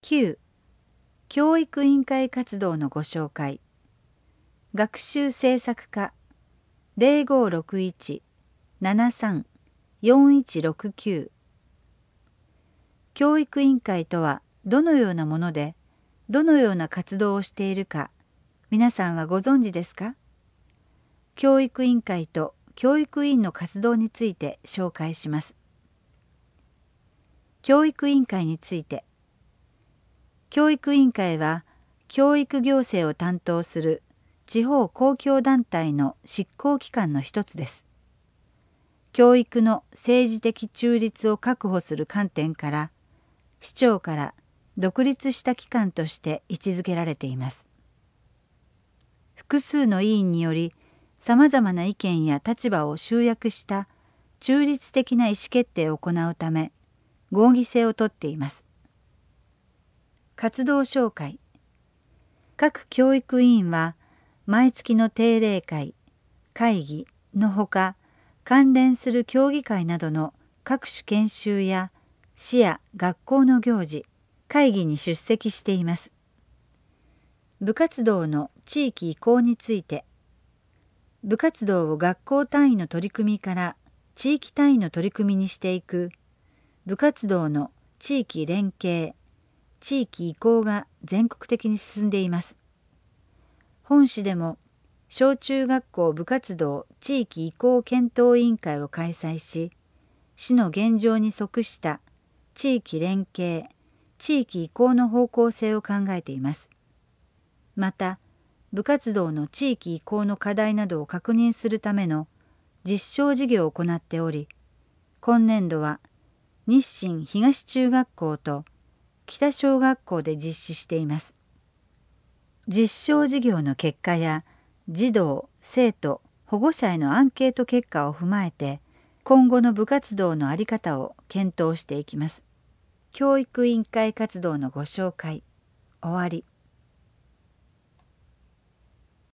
9. 教育委員会活動のご紹介。学習政策課 0561-73-4169。教育委員会とはどのようなもので、どのような活動をしているか、皆さんはご存知ですか？教育委員会と教育委員の活動について紹介します。教育委員会について。教育委員会は教育行政を担当する地方公共団体の執行機関の一つです。教育の政治的中立を確保する観点から、市長から独立した機関として位置づけられています。複数の委員により、さまざまな意見や立場を集約した中立的な意思決定を行うため、合議制をとっています。活動紹介。各教育委員は、毎月の定例会、会議のほか、関連する協議会などの各種研修や市や学校の行事、会議に出席しています。部活動の地域移行について、部活動を学校単位の取り組みから地域単位の取り組みにしていく部活動の地域連携、地域移行が全国的に進んでいます。本市でも小中学校部活動地域移行検討委員会を開催し、市の現状に即した地域連携、地域移行の方向性を考えています。また、部活動の地域移行の課題などを確認するための実証事業を行っており、今年度は日清東中学校と北小学校で実施しています。実証事業の結果や児童、生徒、保護者へのアンケート結果を踏まえて、今後の部活動の在り方を検討していきます。教育委員会活動のご紹介。終わり。